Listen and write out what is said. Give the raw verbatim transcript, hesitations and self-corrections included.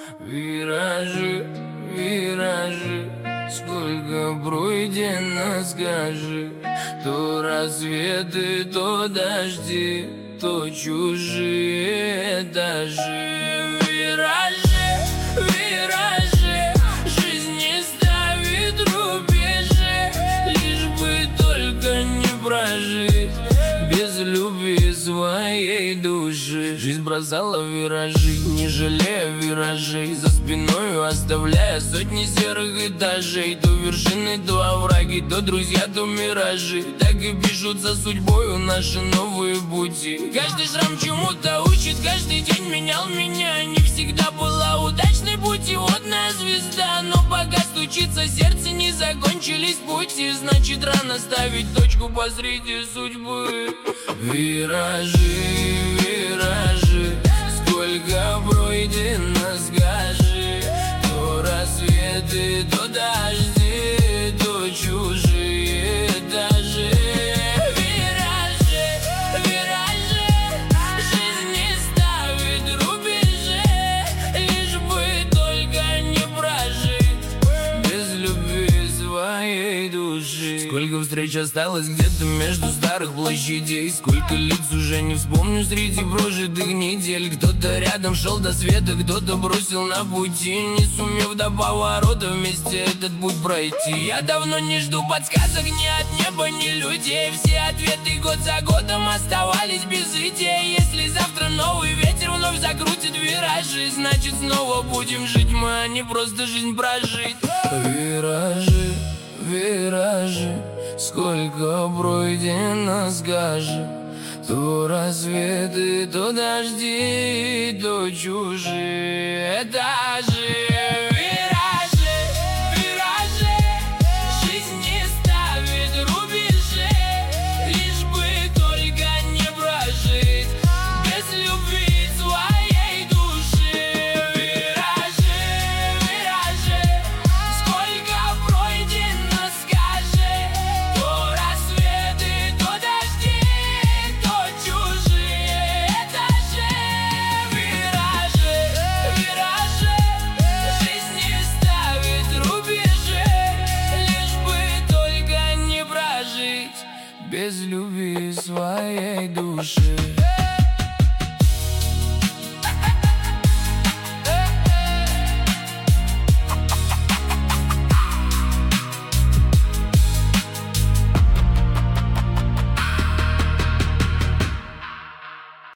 Виражи, виражи, сколько пройдено, скажи. То рассветы, то дожди, то чужие этажи. Виражи, виражи, жизнь не ставит рубежи, лишь бы только не прожить без любви своей души. Жизнь бросала виражи, не жалея виражей, за спиной оставляя сотни серых этажей. То вершины, то овраги, то друзья, то миражи. Так и пишутся судьбою наши новые пути. Каждый шрам чему-то учит, каждый день менял меня. Не всегда была удачной путеводная звезда, но пока стучится сердце, не закончились пути. Значит, рано ставить точку посреди судьбы. Виражи, виражи, сколько пройдено, скажи. То рассветы, то дожди, то чужие этажи. Виражи, виражи, жизнь не ставит рубежи, лишь бы только не прожить без любви своей души. Сколько встреч осталось где-то между старых площадей, сколько лиц уже не вспомню среди прожитых недель. Кто-то рядом шел до света, кто-то бросил на пути, не сумев до поворота вместе этот путь пройти. Я давно не жду подсказок ни от неба, ни людей. Все ответы год за годом оставались без идей. Если завтра новый ветер вновь закрутит виражи, значит снова будем жить мы, а не просто жизнь прожить. Виражи, виражи, сколько пройдено, скажи. То рассветы, то дожди, то чужие этажи.